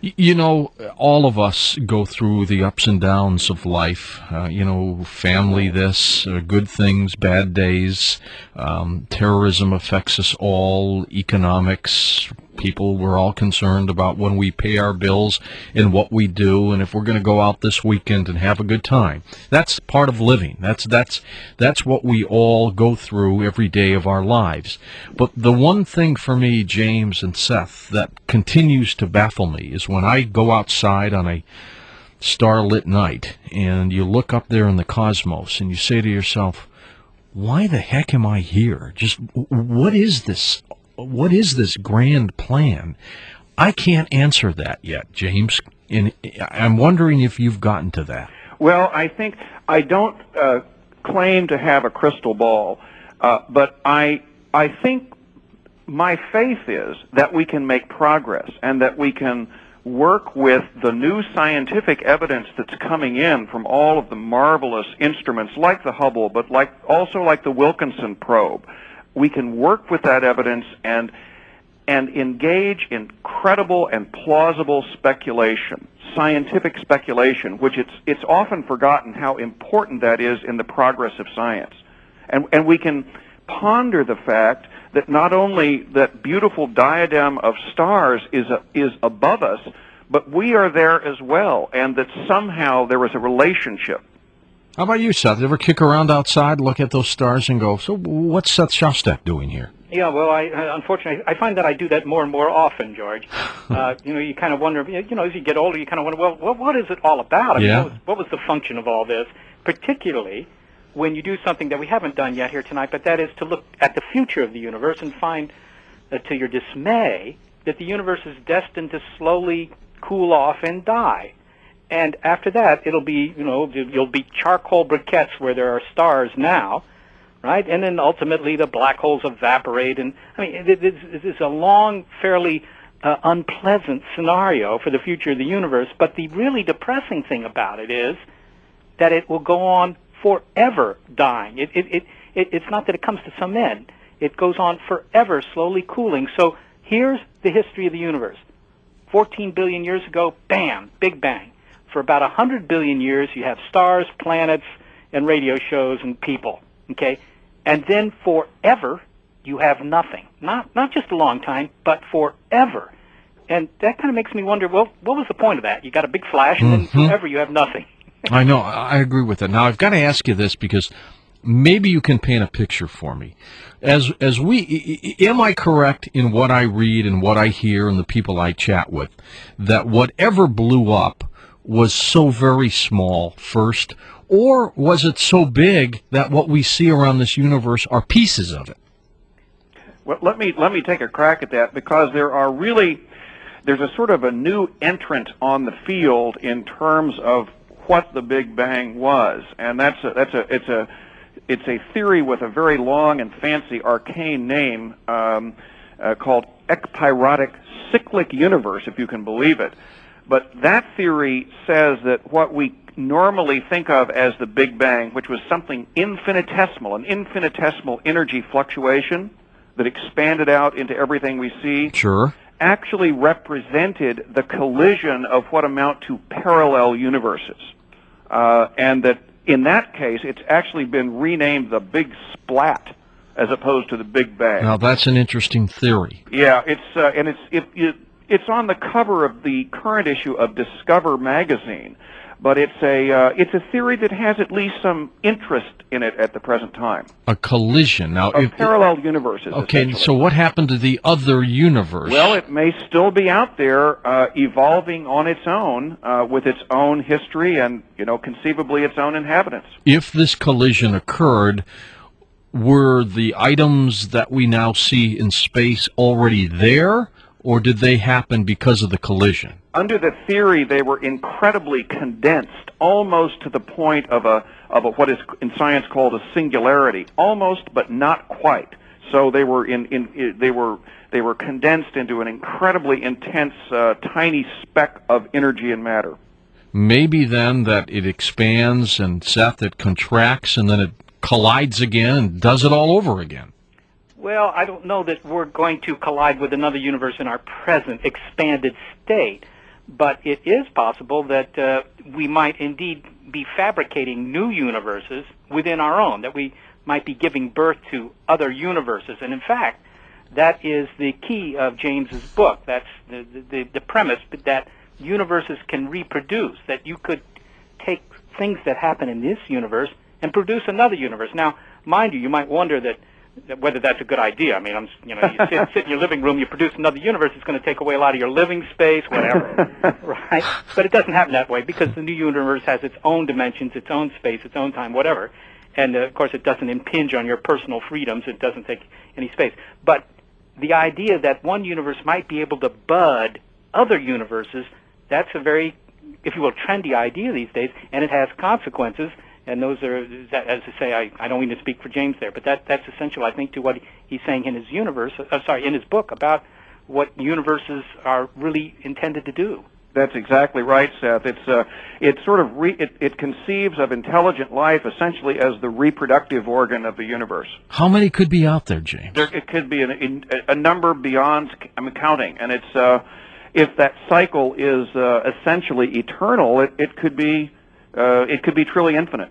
You know, all of us go through the ups and downs of life. Family, this, good things, bad days. Terrorism affects us all. Economics, people, we're all concerned about when we pay our bills and what we do, and if we're going to go out this weekend and have a good time. That's part of living. That's what we all go through every day of our lives. But the one thing for me, James and Seth, that continues to baffle me is when I go outside on a starlit night and you look up there in the cosmos and you say to yourself, why the heck am I here? Just what is this? What is this grand plan? I can't answer that yet, James, and I'm wondering if you've gotten to that. Well, I think I don't claim to have a crystal ball, but I think my faith is that we can make progress and that we can work with the new scientific evidence that's coming in from all of the marvelous instruments like the Hubble, but also like the Wilkinson probe. We can work with that evidence and engage in credible and plausible speculation, scientific speculation, which it's often forgotten how important that is in the progress of science. And we can ponder the fact that not only that beautiful diadem of stars is above us, but we are there as well, and that somehow there is a relationship. How about you, Seth? You ever kick around outside, look at those stars, and go, so what's Seth Shostak doing here? Yeah, well, unfortunately, I find that I do that more and more often, George. You kind of wonder, as you get older, you kind of wonder, well, what is it all about? I mean, what was the function of all this? Particularly when you do something that we haven't done yet here tonight, but that is to look at the future of the universe and find, to your dismay, that the universe is destined to slowly cool off and die. And after that, it'll be, you'll be charcoal briquettes where there are stars now, right? And then ultimately the black holes evaporate. And I mean, it is a long, fairly unpleasant scenario for the future of the universe. But the really depressing thing about it is that it will go on forever dying. It's not that it comes to some end. It goes on forever, slowly cooling. So here's the history of the universe. 14 billion years ago, bam, Big Bang. For about 100 billion years, you have stars, planets, and radio shows and people, okay? And then forever, you have nothing. Not just a long time, but forever. And that kind of makes me wonder, well, what was the point of that? You got a big flash, and then forever you have nothing. I know. I agree with that. Now, I've got to ask you this because maybe you can paint a picture for me. Am I correct in what I read and what I hear and the people I chat with, that whatever blew up was so very small first, or was it so big that what we see around this universe are pieces of it? Well, let me take a crack at that, because there's a sort of a new entrant on the field in terms of what the Big Bang was, and it's a theory with a very long and fancy arcane name called ekpyrotic cyclic universe, if you can believe it. But that theory says that what we normally think of as the Big Bang, which was something infinitesimal, an infinitesimal energy fluctuation that expanded out into everything we see, sure, actually represented the collision of what amount to parallel universes. And that in that case, it's actually been renamed the Big Splat as opposed to the Big Bang. Now, that's an interesting theory. Yeah, it's on the cover of the current issue of Discover magazine, but it's a theory that has at least some interest in it at the present time. A collision. Now, of parallel universes. Okay, so what happened to the other universe? Well, it may still be out there, evolving on its own, with its own history and, conceivably its own inhabitants. If this collision occurred, were the items that we now see in space already there, or did they happen because of the collision? Under the theory, they were incredibly condensed, almost to the point of a what is in science called a singularity, almost but not quite. So they were they were condensed into an incredibly intense, tiny speck of energy and matter. Maybe then that it expands, and Seth, it contracts, and then it collides again and does it all over again. Well, I don't know that we're going to collide with another universe in our present expanded state, but it is possible that we might indeed be fabricating new universes within our own, that we might be giving birth to other universes. And in fact, that is the key of James's book. That's the premise, that universes can reproduce, that you could take things that happen in this universe and produce another universe. Now, mind you, you might wonder that whether that's a good idea. I mean, you sit in your living room, you produce another universe, it's going to take away a lot of your living space, whatever, right? But it doesn't happen that way, because the new universe has its own dimensions, its own space, its own time, whatever. And, of course, it doesn't impinge on your personal freedoms. It doesn't take any space. But the idea that one universe might be able to bud other universes, that's a very, if you will, trendy idea these days, and it has consequences. And those are, as I say, I don't mean to speak for James there, but that's essential, I think, to what he's saying in his in his book about what universes are really intended to do. That's exactly right, Seth. It conceives of intelligent life essentially as the reproductive organ of the universe. How many could be out there, James? It could be a number beyond counting, and it's if that cycle is essentially eternal, it could be truly infinite.